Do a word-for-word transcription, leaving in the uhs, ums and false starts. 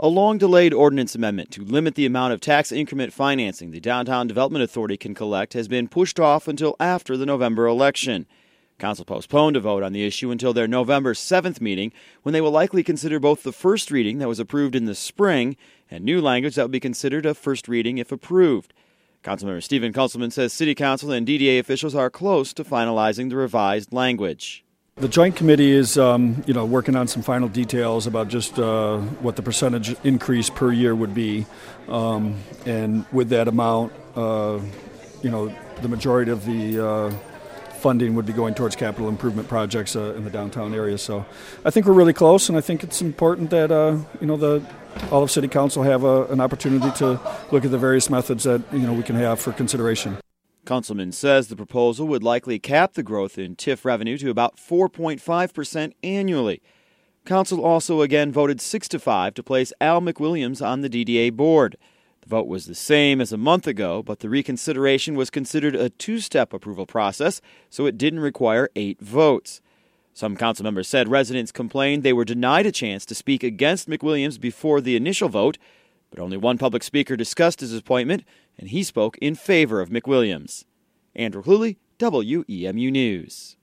A long-delayed ordinance amendment to limit the amount of tax increment financing the Downtown Development Authority can collect has been pushed off until after the November election. Council postponed a vote on the issue until their November seventh meeting, when they will likely consider both the first reading that was approved in the spring and new language that will be considered a first reading if approved. Councilmember Stephen Kunselman says City Council and D D A officials are close to finalizing the revised language. The Joint Committee is, um, you know, working on some final details about just uh, what the percentage increase per year would be, um, and with that amount, uh, you know, the majority of the uh, funding would be going towards capital improvement projects uh, in the downtown area. So, I think we're really close, and I think it's important that uh, you know the all of City Council have a, an opportunity to look at the various methods that you know we can have for consideration. Councilman says the proposal would likely cap the growth in T I F revenue to about four point five percent annually. Council also again voted six to five to place Al McWilliams on the D D A board. The vote was the same as a month ago, but the reconsideration was considered a two-step approval process, so it didn't require eight votes. Some council members said residents complained they were denied a chance to speak against McWilliams before the initial vote, but only one public speaker discussed his appointment, and he spoke in favor of McWilliams. Andrew Cluley, W E M U News.